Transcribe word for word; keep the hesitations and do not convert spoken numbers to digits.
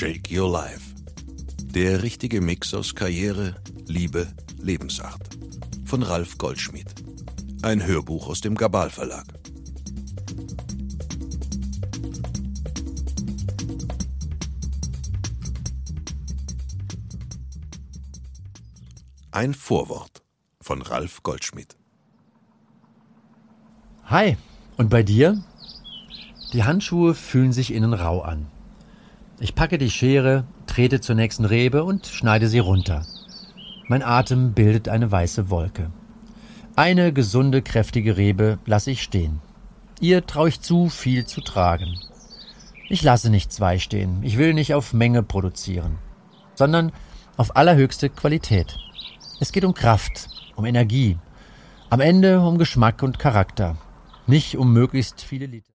Shake Your Life. Der richtige Mix aus Karriere, Liebe, Lebensart. Von Ralf Goldschmied. Ein Hörbuch aus dem Gabal Verlag. Ein Vorwort von Ralf Goldschmied. Hi, und bei dir? Die Handschuhe fühlen sich innen rau an. Ich packe die Schere, trete zur nächsten Rebe und schneide sie runter. Mein Atem bildet eine weiße Wolke. Eine gesunde, kräftige Rebe lasse ich stehen. Ihr traue ich zu, viel zu tragen. Ich lasse nicht zwei stehen. Ich will nicht auf Menge produzieren, sondern auf allerhöchste Qualität. Es geht um Kraft, um Energie, am Ende um Geschmack und Charakter, nicht um möglichst viele Liter.